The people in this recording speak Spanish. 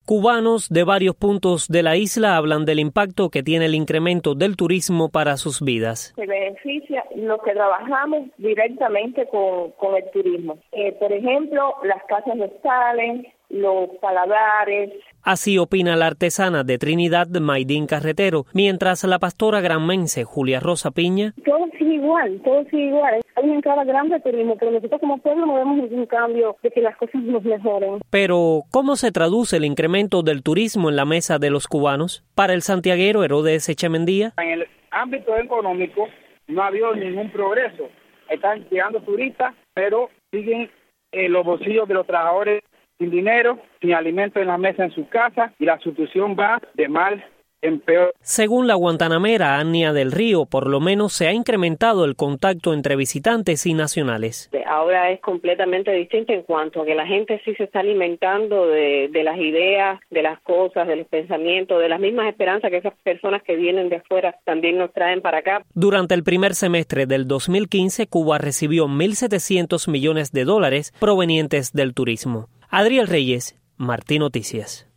Cubanos de varios puntos de la isla hablan del impacto que tiene el incremento del turismo para sus vidas. Se beneficia los que trabajamos directamente con el turismo. Por ejemplo, las casas rurales, los paladares. Así opina la artesana de Trinidad, Maidín Carretero, mientras la pastora granmense Julia Rosa Piña. Todo sigue igual. Hay una entrada grande de turismo, pero nosotros como pueblo no vemos ningún cambio de que las cosas nos mejoren. Pero, ¿cómo se traduce el incremento del turismo en la mesa de los cubanos? Para el santiaguero Herodes Echemendía. En el ámbito económico no ha habido ningún progreso. Están llegando turistas, pero siguen los bolsillos de los trabajadores sin dinero, sin alimento en la mesa en su casa, y la situación va de mal en peor. Según la guantanamera Ania del Río, por lo menos se ha incrementado el contacto entre visitantes y nacionales. Ahora es completamente distinto en cuanto a que la gente sí se está alimentando de las ideas, de las cosas, de los pensamientos, de las mismas esperanzas que esas personas que vienen de afuera también nos traen para acá. Durante el primer semestre del 2015, Cuba recibió $1.700 millones provenientes del turismo. Adriel Reyes, Martí Noticias.